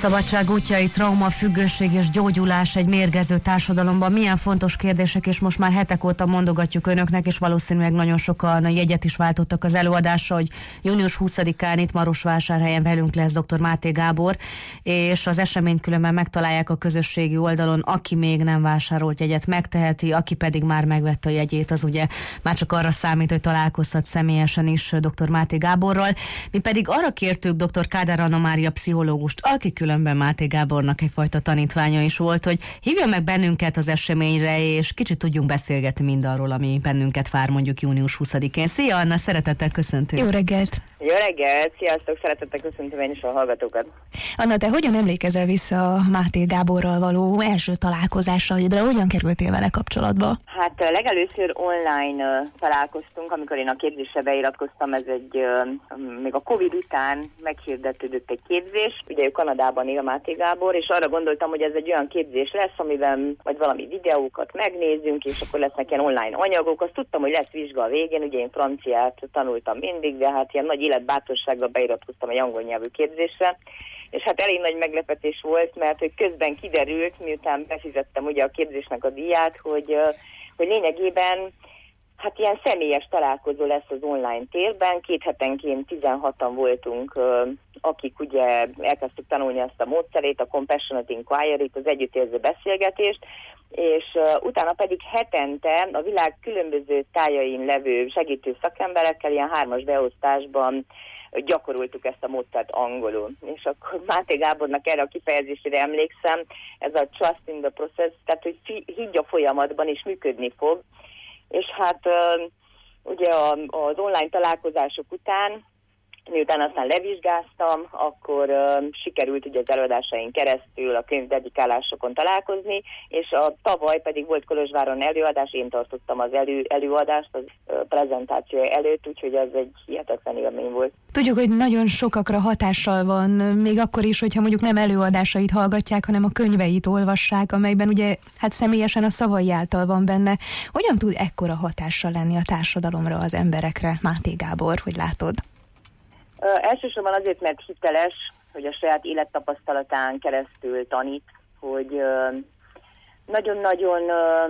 Szabadság útjai, trauma, függőség és gyógyulás egy mérgező társadalomban. Milyen fontos kérdések, és most már hetek óta mondogatjuk önöknek, és valószínűleg nagyon sokan jegyet is váltottak az előadásra, hogy június 20-án itt Marosvásárhelyen velünk lesz dr. Máté Gábor, és az eseményt különben megtalálják a közösségi oldalon. Aki még nem vásárolt jegyet, megteheti, aki pedig már megvette a jegyét, az ugye már csak arra számít, hogy találkozhat személyesen is dr. Máté Gáborral. Mi pedig arra kértük dr. Kádár Anna Mária pszichológust, aki különben Máté Gábornak egyfajta tanítványa is volt, hogy hívjon meg bennünket az eseményre, és kicsit tudjunk beszélgetni mindarról, ami bennünket vár mondjuk június 20-én. Szia Anna, szeretettel köszöntünk! Jó reggelt! Jó reggelt! Sziasztok! Szeretettel köszöntöm én is a hallgatókat! Anna, te hogyan emlékezel vissza a Máté Gáborral való első találkozásaidra? Hogyan kerültél vele kapcsolatba? Hát legelőször online találkoztunk, amikor én a képzésre beiratkoztam, ez még a Covid után meghirdetődött egy képzés. Ugye ő Kanadában él, a Máté Gábor, és arra gondoltam, hogy ez egy olyan képzés lesz, amiben vagy valami videókat megnézzünk, és akkor lesznek ilyen online anyagok. Azt tudtam, hogy lesz vizsga a végén, ugye én franciát tanultam mindig, de hát ilyen nagy életbátorsággal beiratkoztam egy angol nyelvű képzésre. És hát elég nagy meglepetés volt, mert hogy közben kiderült, miután befizettem ugye a képzésnek a díját, hogy lényegében hát ilyen személyes találkozó lesz az online térben. 2 hetenként 16-an voltunk, akik ugye elkezdtük tanulni azt a módszerét, a Compassionate Inquiry-t, az együttérző beszélgetést, és utána pedig hetente a világ különböző tájain levő segítő szakemberekkel ilyen 3-as beosztásban gyakoroltuk ezt a módszert angolul. És akkor Máté Gábornak erre a kifejezésére emlékszem, ez a trust in the process, tehát hogy higgy a folyamatban és működni fog. És hát ugye az online találkozások után, miután aztán levizsgáztam, akkor sikerült ugye az előadásaink keresztül a könyvdedikálásokon találkozni, és tavaly pedig volt Kolozsváron előadás, én tartottam az előadást, az prezentáció előtt, úgyhogy ez egy hihetetlen élmény volt. Tudjuk, hogy nagyon sokakra hatással van, még akkor is, hogyha mondjuk nem előadásait hallgatják, hanem a könyveit olvassák, amelyben ugye hát személyesen a szavai által van benne. Hogyan tud ekkora hatással lenni a társadalomra, az emberekre, Máté Gábor, hogy látod? Elsősorban azért, mert hiteles, hogy a saját élettapasztalatán keresztül tanít, hogy nagyon-nagyon,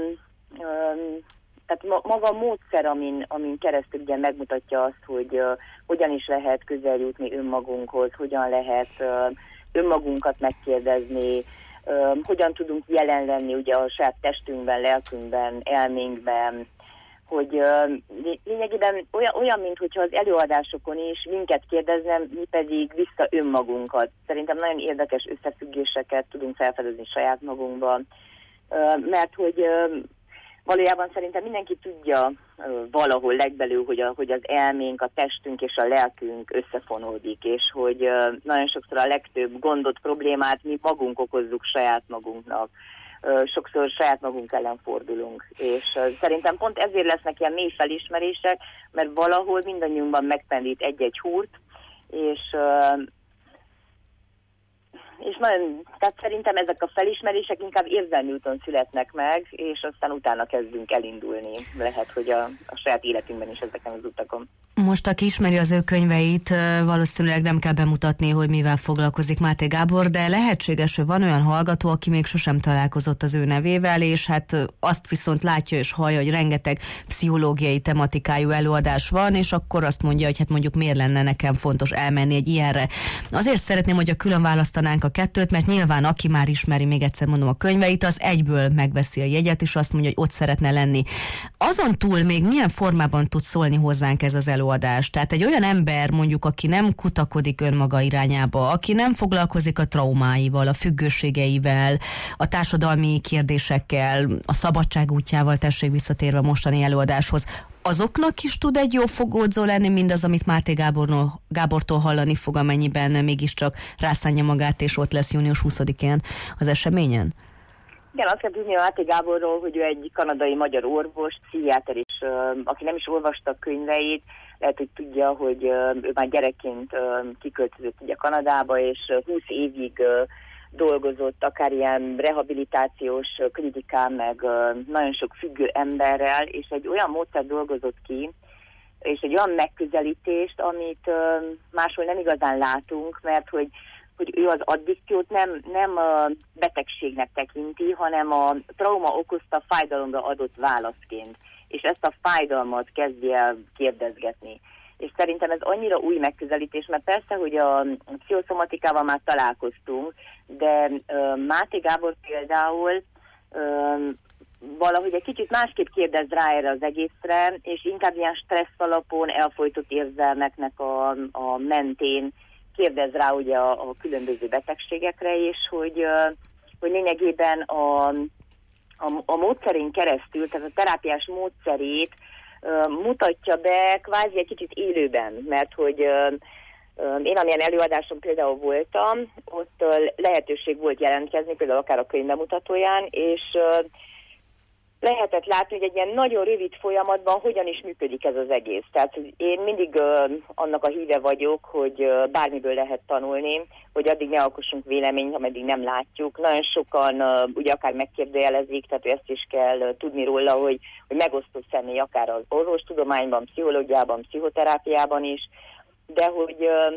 tehát maga a módszer, amin keresztül ugye megmutatja azt, hogy hogyan is lehet közel jutni önmagunkhoz, hogyan lehet önmagunkat megkérdezni, hogyan tudunk jelen lenni ugye a saját testünkben, lelkünkben, elménkben, hogy lényegében olyan, mintha az előadásokon is minket kérdeznem, mi pedig vissza önmagunkat. Szerintem nagyon érdekes összefüggéseket tudunk felfedezni saját magunkban, mert hogy valójában szerintem mindenki tudja valahol legbelül, hogy az elménk, a testünk és a lelkünk összefonódik, és hogy nagyon sokszor a legtöbb gondot, problémát mi magunk okozzuk saját magunknak. Sokszor saját magunk ellen fordulunk, és szerintem pont ezért lesznek ilyen mély felismerések, mert valahol mindannyiunkban megpendít egy-egy húrt, és nagyon, tehát szerintem ezek a felismerések inkább érzelmi úton születnek meg, és aztán utána kezdünk elindulni. Lehet, hogy a saját életünkben is ezeken az utakon. Most, aki ismeri az ő könyveit, valószínűleg nem kell bemutatni, hogy mivel foglalkozik Máté Gábor, de lehetséges, hogy van olyan hallgató, aki még sosem találkozott az ő nevével, és hát azt viszont látja és hallja, hogy rengeteg pszichológiai tematikájú előadás van, és akkor azt mondja, hogy hát mondjuk miért lenne nekem fontos elmenni egy ilyenre. Azért szeretném, hogy külön választanánk a kettőt, mert nyilván aki már ismeri, még egyszer mondom, a könyveit, az egyből megveszi a jegyet, és azt mondja, hogy ott szeretne lenni. Azon túl még milyen formában tud szólni hozzánk ez az előadás? Tehát egy olyan ember, mondjuk, aki nem kutakodik önmaga irányába, aki nem foglalkozik a traumáival, a függőségeivel, a társadalmi kérdésekkel, a szabadság útjával, tessék visszatérve a mostani előadáshoz, azoknak is tud egy jó fogódzó lenni mindaz, amit Máté Gábortól hallani fog, amennyiben mégiscsak rászánja magát, és ott lesz június 20-án az eseményen? Igen, azt kell tudni a Máté Gáborról, hogy ő egy kanadai magyar orvos, pszichiáter is, aki nem is olvasta a könyveit, lehet, hogy tudja, hogy ő már gyerekként kiköltözött ugye Kanadába, és 20 évig dolgozott, akár ilyen rehabilitációs klinikán, meg nagyon sok függő emberrel, és egy olyan módszert dolgozott ki, és egy olyan megközelítést, amit máshol nem igazán látunk, mert hogy hogy ő az addikciót nem a betegségnek tekinti, hanem a trauma okozta fájdalomra adott válaszként. És ezt a fájdalmat kezdje el kérdezgetni. És szerintem ez annyira új megközelítés, mert persze, hogy a pszichoszomatikával már találkoztunk, de Máté Gábor például valahogy egy kicsit másképp kérdez rá erre az egészre, és inkább ilyen stressz alapon elfojtott érzelmeknek a mentén kérdez rá ugye a különböző betegségekre, és hogy lényegében a módszerén keresztül, tehát a terápiás módszerét mutatja be kvázi egy kicsit élőben, mert hogy én amilyen előadáson például voltam, ott lehetőség volt jelentkezni, például akár a könyvbemutatóján, és lehetett látni, hogy egy ilyen nagyon rövid folyamatban hogyan is működik ez az egész. Tehát én mindig annak a híve vagyok, hogy bármiből lehet tanulni, hogy addig ne alkossunk véleményt, ameddig nem látjuk. Nagyon sokan ugye akár megkérdőjelezik, tehát ezt is kell tudni róla, hogy megosztó személy akár az orvostudományban, pszichológiában, pszichoterápiában is, de hogy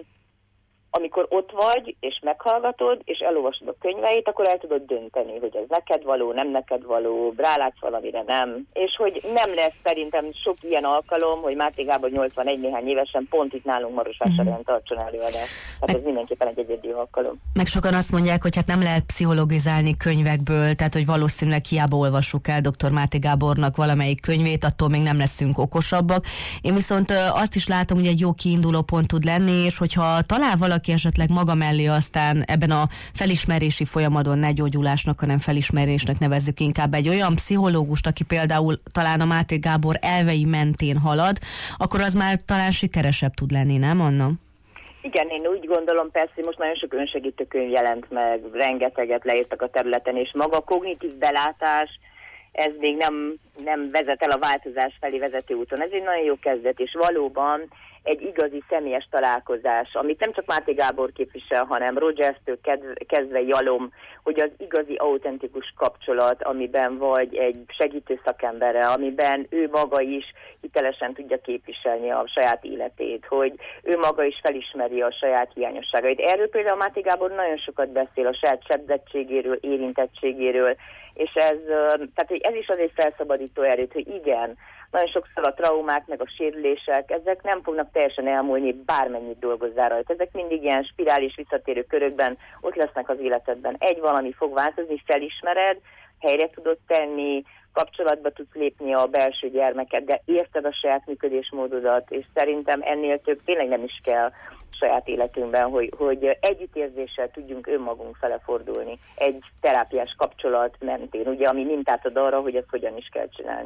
amikor ott vagy, és meghallgatod, és elolvasod a könyveit, akkor el tudod dönteni, hogy ez neked való, nem neked való, rálátsz valamire, nem. És hogy nem lesz szerintem sok ilyen alkalom, hogy Máté Gábor 81 néhány évesen pont itt nálunk Marosvásárhelyen tartson előadást. Tehát ez mindenképpen egy egyedi alkalom. Meg sokan azt mondják, hogy hát nem lehet pszichologizálni könyvekből, tehát hogy valószínűleg hiába olvassuk el dr. Máté Gábornak valamelyik könyvét, attól még nem leszünk okosabbak. Én viszont azt is látom, hogy egy jó kiinduló pont tud lenni, és hogyha talál valaki esetleg maga mellé aztán ebben a felismerési folyamaton, ne gyógyulásnak, hanem felismerésnek nevezzük inkább egy olyan pszichológust, aki például talán a Máté Gábor elvei mentén halad, akkor az már talán sikeresebb tud lenni, nem, Anna? Igen, én úgy gondolom persze, hogy most nagyon sok önsegítő könyv jelent meg, rengeteget leírtak a területen, és maga a kognitív belátás, ez még nem vezet el a változás felé vezető úton. Ez egy nagyon jó kezdet, és valóban egy igazi személyes találkozás, amit nem csak Máté Gábor képvisel, hanem Rogers-től kezdve Jalom, hogy az igazi autentikus kapcsolat, amiben vagy egy segítő szakemberre, amiben ő maga is hitelesen tudja képviselni a saját életét, hogy ő maga is felismeri a saját hiányosságait. Erről például Máté Gábor nagyon sokat beszél, a saját sebzettségéről, érintettségéről, és ez is azért felszabadító erőt, hogy igen, nagyon sokszor a traumák, meg a sérülések, ezek nem fognak teljesen elmúlni, bármennyit dolgozzál rajta. Ezek mindig ilyen spirális visszatérő körökben ott lesznek az életedben. Egy valami fog változni, felismered, helyre tudod tenni, kapcsolatba tudsz lépni a belső gyermekeddel, érted a saját működésmódodat, és szerintem ennél több tényleg nem is kell saját életünkben, hogy együttérzéssel tudjunk önmagunk fele fordulni egy terápiás kapcsolat mentén, ugye, ami mintát ad arra, hogy ezt hogyan is kell csinálni.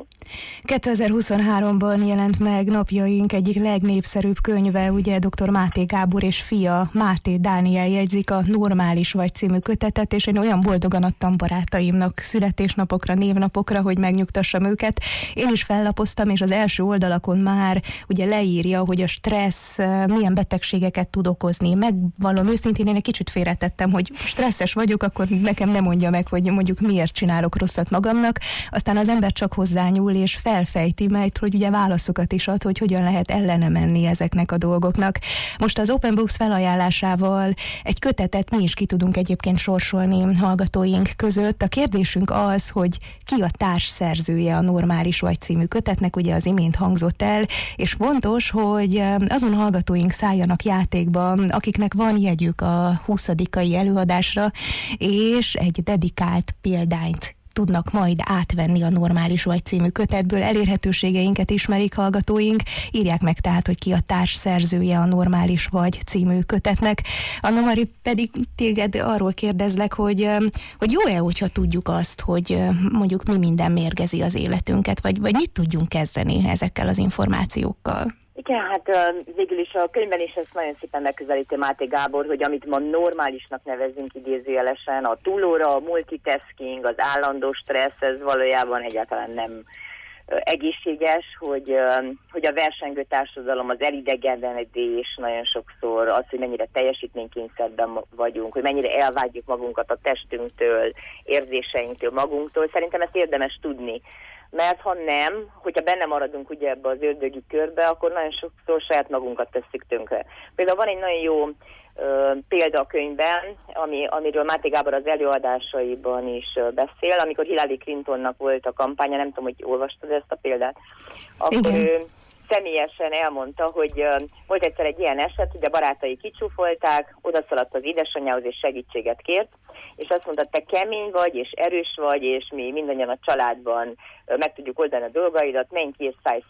2023-ban jelent meg napjaink egyik legnépszerűbb könyve, ugye dr. Máté Gábor és fia Máté Dániel jegyzik a Normális vagy című kötetet, és én olyan boldogan adtam barátaimnak születésnapokra, névnapokra, hogy megnyugtassam őket. Én is fellapoztam, és az első oldalakon már ugye leírja, hogy a stressz milyen betegségeket tud okozni. Megvallom őszintén, én egy kicsit félretettem, hogy stresszes vagyok, akkor nekem nem mondja meg, hogy mondjuk miért csinálok rosszat magamnak. Aztán az ember csak hozzányúl és felfejti, mert hogy ugye válaszokat is ad, hogy hogyan lehet ellene menni ezeknek a dolgoknak. Most az Open Books felajánlásával egy kötetet mi is ki tudunk egyébként sorsolni hallgatóink között. A kérdésünk az, hogy ki a társszerzője a Normális vagy című kötetnek, ugye az imént hangzott el, és fontos, hogy azon hallgatóink szálljanak játékba, akiknek van jegyük a 20-ai előadásra, és egy dedikált példányt tudnak majd átvenni a Normális vagy című kötetből. Elérhetőségeinket ismerik hallgatóink, írják meg tehát, hogy ki a társszerzője a Normális vagy című kötetnek. Anna Mari, pedig téged arról kérdezlek, hogy jó-e, hogyha tudjuk azt, hogy mondjuk mi minden mérgezi az életünket, vagy mit tudjunk kezdeni ezekkel az információkkal? Igen, hát végül is a könyvben is ezt nagyon szépen megközelíti Máté Gábor, hogy amit ma normálisnak nevezünk idézőjelesen, a túlóra, a multitasking, az állandó stressz, ez valójában egyáltalán nem egészséges, hogy a versengő társadalom, az elidegenedés nagyon sokszor, az, hogy mennyire teljesítménykényszerben vagyunk, hogy mennyire elvágyjuk magunkat a testünktől, érzéseinktől, magunktól, szerintem ezt érdemes tudni. Mert ha nem, hogyha benne maradunk ugye ebbe az ördögi körbe, akkor nagyon sokszor saját magunkat tesszük tönkre. Például van egy nagyon jó példakönyvben, amiről Máté Gábor az előadásaiban is beszél, amikor Hillary Clintonnak volt a kampánya, nem tudom, hogy olvastad ezt a példát, akkor ő személyesen elmondta, hogy volt egyszer egy ilyen eset, hogy a barátai kicsúfolták, odaszaladt az édesanyjához és segítséget kért, és azt mondta, te kemény vagy, és erős vagy, és mi mindannyian a családban meg tudjuk oldani a dolgaidat, menj ki és szállj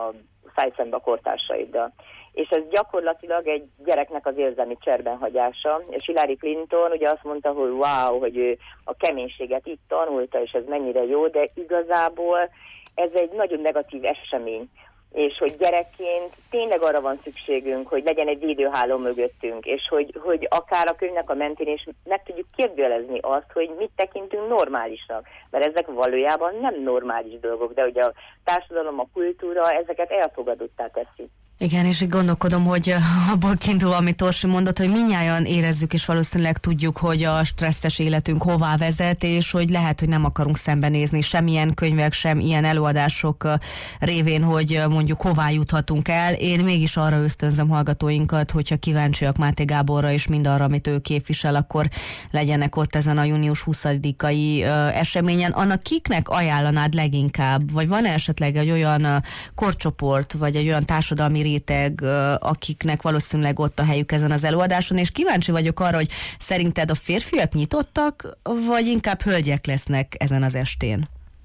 szembe a kortársaiddal. És ez gyakorlatilag egy gyereknek az érzelmi cserbenhagyása, és Hillary Clinton ugye azt mondta, hogy wow, hogy ő a keménységet itt tanulta, és ez mennyire jó, de igazából ez egy nagyon negatív esemény, és hogy gyerekként tényleg arra van szükségünk, hogy legyen egy védőháló mögöttünk, és hogy akár a könyvnek a mentén is meg tudjuk kérdőjelezni azt, hogy mit tekintünk normálisnak, mert ezek valójában nem normális dolgok, de ugye a társadalom, a kultúra ezeket elfogadottá teszi. Igen, és így gondolkodom, hogy abból kiindul, amit Orsi mondott, hogy mindnyájan érezzük, és valószínűleg tudjuk, hogy a stresszes életünk hová vezet, és hogy lehet, hogy nem akarunk szembenézni semmilyen könyvek, sem ilyen előadások révén, hogy mondjuk hová juthatunk el. Én mégis arra ösztönzöm hallgatóinkat, hogyha kíváncsiak Máté Gáborra és mindarra, amit ő képvisel, akkor legyenek ott ezen a június 20-ai eseményen. Annak kiknek ajánlanád leginkább? Vagy van esetleg egy olyan korcsoport, vagy egy olyan társadalmi réteg, akiknek valószínűleg ott a helyük ezen az előadáson, és kíváncsi vagyok arra, hogy szerinted a férfiak nyitottak, vagy inkább hölgyek lesznek ezen az estén?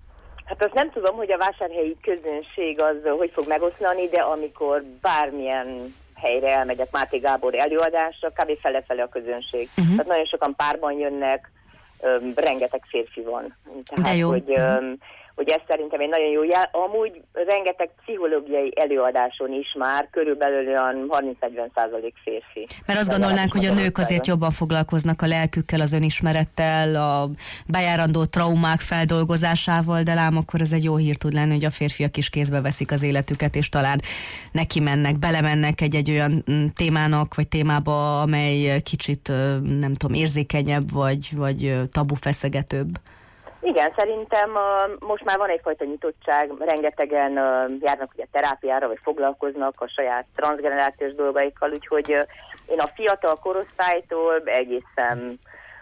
Hát azt nem tudom, hogy a vásárhelyi közönség az hogy fog megoszlani, de amikor bármilyen helyre elmegyek Máté Gábor előadásra, kb. Fele-fele a közönség. Tehát nagyon sokan párban jönnek, rengeteg férfi van. Tehát, hogy ez szerintem egy nagyon jó jel. Amúgy rengeteg pszichológiai előadáson is már körülbelül olyan 30-40% férfi. Mert azt gondolnánk, hogy a nők azért jobban foglalkoznak a lelkükkel, az önismerettel, a bejárandó traumák feldolgozásával, de lám akkor ez egy jó hír tud lenni, hogy a férfiak is kézbe veszik az életüket, és talán neki mennek, belemennek egy olyan témának, vagy témába, amely kicsit, nem tudom, érzékenyebb, vagy tabufeszegetőbb. Igen, szerintem most már van egyfajta nyitottság, rengetegen járnak ugye terápiára, vagy foglalkoznak a saját transzgenerációs dolgaikkal, úgyhogy én a fiatal korosztálytól egészen,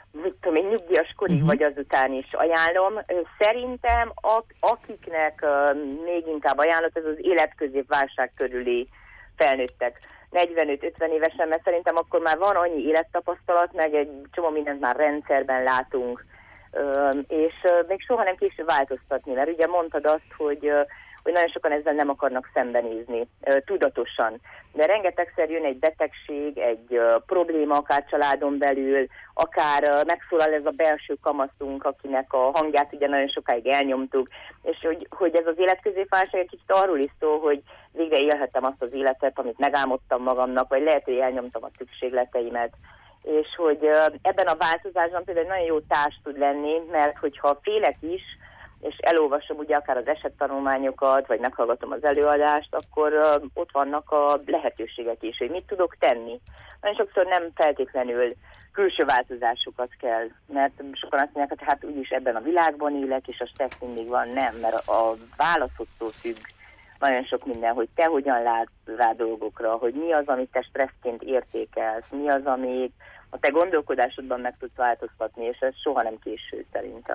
nyugdíjas korig vagy azután is ajánlom. Szerintem akiknek még inkább ajánlott, ez az életközépválság körüli felnőttek. 45-50 évesen, mert szerintem akkor már van annyi élettapasztalat, meg egy csomó mindent már rendszerben látunk, és még soha nem késő változtatni, mert ugye mondtad azt, hogy nagyon sokan ezzel nem akarnak szembenézni, tudatosan. De rengetegszer jön egy betegség, egy probléma, akár családon belül, akár megszólal ez a belső kamaszunk, akinek a hangját ugye nagyon sokáig elnyomtuk, és hogy ez az életközépválság egy kicsit arról is szól, hogy végre élhettem azt az életet, amit megálmodtam magamnak, vagy lehet, hogy elnyomtam a szükségleteimet. És hogy ebben a változásban például nagyon jó társ tud lenni, mert hogyha félek is, és elolvasom ugye akár az esettanulmányokat, vagy meghallgatom az előadást, akkor ott vannak a lehetőségek is, hogy mit tudok tenni. Nagyon sokszor nem feltétlenül külső változásokat kell, mert sokan azt mondják, hogy hát úgyis ebben a világban élek, és a stressz mindig van. Nem, mert a válaszoktól függ nagyon sok minden, hogy te hogyan látsz rá dolgokra, hogy mi az, amit te stresszként értékelsz, mi az, amit a te gondolkodásodban meg tudsz változtatni, és ez soha nem késő szerintem.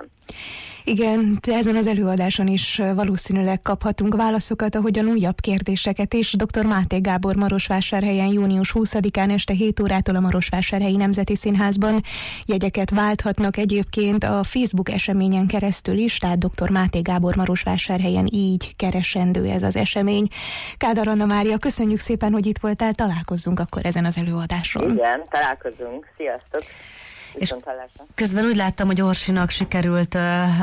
Igen, ezen az előadáson is valószínűleg kaphatunk válaszokat, ahogyan újabb kérdéseket is. Dr. Máté Gábor Marosvásárhelyen június 20-án este 7 órától a Marosvásárhelyi Nemzeti Színházban jegyeket válthatnak egyébként a Facebook eseményen keresztül is, tehát Dr. Máté Gábor Marosvásárhelyen így keresendő ez az esemény. Kádár Anna Mária, köszönjük szépen, hogy itt voltál, találkozzunk akkor ezen az előadáson. Igen, találkozunk. Sziasztok! És közben úgy láttam, hogy Orsinak sikerült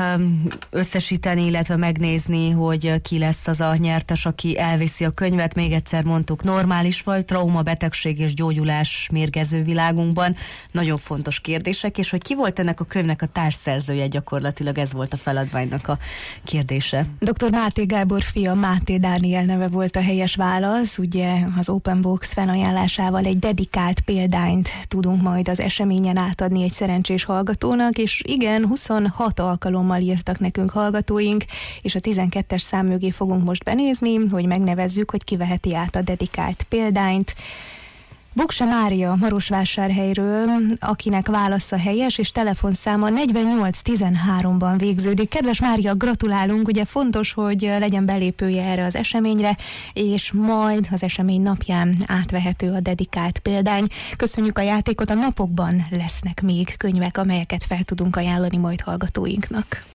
összesíteni, illetve megnézni, hogy ki lesz az a nyertes, aki elviszi a könyvet. Még egyszer mondtuk, normális vagy, trauma, betegség és gyógyulás mérgező világunkban. Nagyon fontos kérdések, és hogy ki volt ennek a könyvnek a társszerzője, gyakorlatilag ez volt a feladványnak a kérdése. Dr. Máté Gábor fia, Máté Dániel neve volt a helyes válasz. Ugye az Open Box felajánlásával egy dedikált példányt tudunk majd az eseményen átadni egy szerencsés hallgatónak, és igen, 26 alkalommal írtak nekünk hallgatóink, és a 12-es szám mögé fogunk most benézni, hogy megnevezzük, hogy ki veheti át a dedikált példányt. Bukse Mária Marosvásárhelyről, akinek válasza helyes, és telefonszáma 4813-ban végződik. Kedves Mária, gratulálunk, ugye fontos, hogy legyen belépője erre az eseményre, és majd az esemény napján átvehető a dedikált példány. Köszönjük a játékot, a napokban lesznek még könyvek, amelyeket fel tudunk ajánlani majd hallgatóinknak.